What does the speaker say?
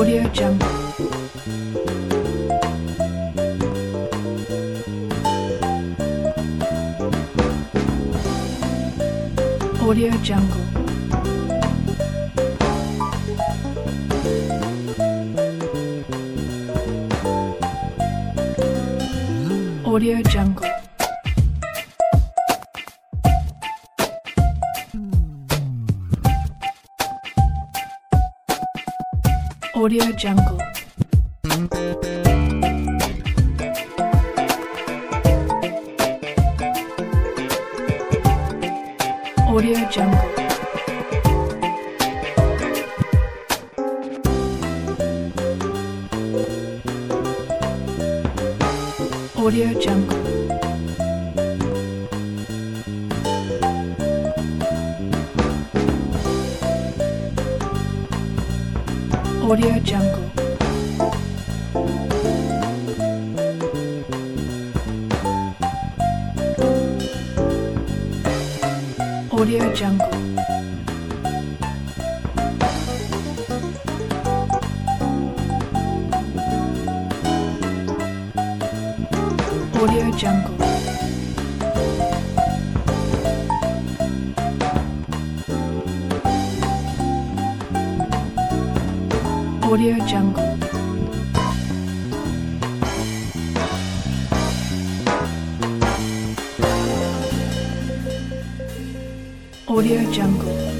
Audio Jungle. Audio Jungle. Audio Jungle. Audio Jungle. Audio Jungle. Audio Jungle. Audio Jungle. Audio Jungle. Audio Jungle. Audio Jungle. Audio Jungle.